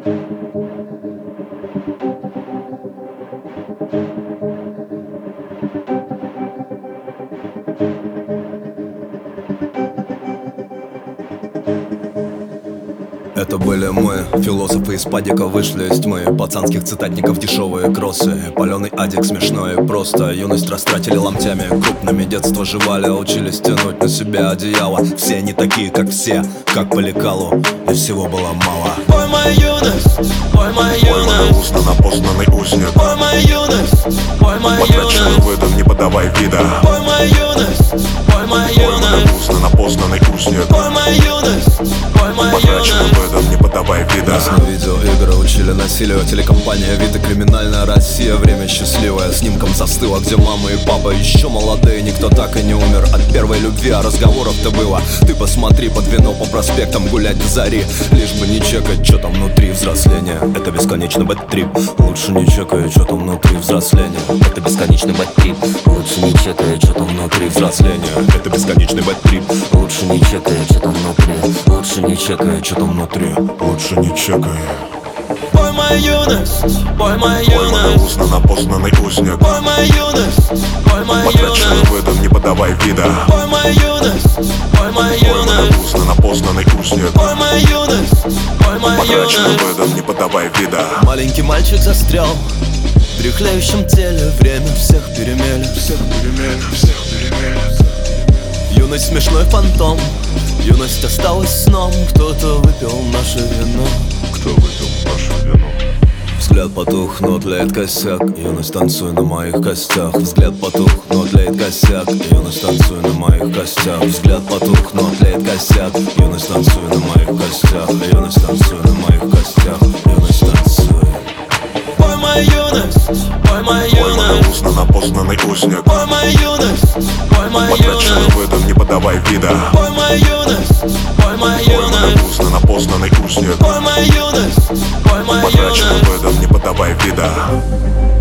Это были мы, философы из падика, вышли из тьмы пацанских цитатников, дешевые кроссы, паленый адик, смешно и просто. Юность растратили ломтями крупными, детство жевали, учились тянуть на себя одеяло. Все не такие, как все, как по лекалу, и всего было мало. Ой, моя юность, ой, моя юность, устно напознанный узник. ой, моя юность, ой, моя Потраченный юность, выдам, не подавай вида. ой, моя юность, ой, моя юность, Устно напознанный узник. ой, моя юность, ой, моя Потраченный юность. выдам, не подавай вида. Нас на видеоигры учили насилию, телекомпания «Вид» и криминальная Россия. Время счастливое, снимком застыло, где мама и папа еще молодые. Никто так и не умер от первой любви, а разговоров-то было. Ты посмотри под вино по проспектам гулять до зари, лишь бы не чекать, что там внутри. Взросление — это бесконечный бэт-трип. Лучше не чекай, что там внутри. Взросление — это бесконечный бэт-трип. Лучше не чекай, что там внутри. Взросление — это бесконечный бэт-трип. Лучше не чекай, что там внутри. Лучше не чекай, что там внутри. Лучше не чекай. Ой, моя юность, ой, моя юность, Устно напознанный узник. ой, моя юность, ой, моя Потраченный юность, выдам, не подавай вида. ой, моя юность, ой, моя юность, Устно напознанный узник. ой, моя юность, ой, моя Потраченный юность. выдам, не подавай вида. Маленький мальчик застрял в дряхлеющем теле. Время всех перемелет, всех перемелет, всех перемелет. Юность — смешной фантом, юность осталась сном. Кто-то выпил наше вино. Кто выпил наше вино? Взгляд потух, но тлеет косяк. Юность, танцуй на моих костях. Взгляд потух, но тлеет косяк. Юность, танцуй на моих костях. Взгляд потух, но тлеет косяк. Юность, танцуй на моих костях. Юность, танцуй на моих костях. Юность, танцуй. Ой, моя юность, ой, моя юность, Устно напознанный узник. ой, моя юность, ой, моя Потраченный юность, выдам, не подавай вида. ой, моя юность, ой, моя юность, Устно напознанный узник. ой, моя юность, ой, моя Потраченный юность. выдам, не подавай вида.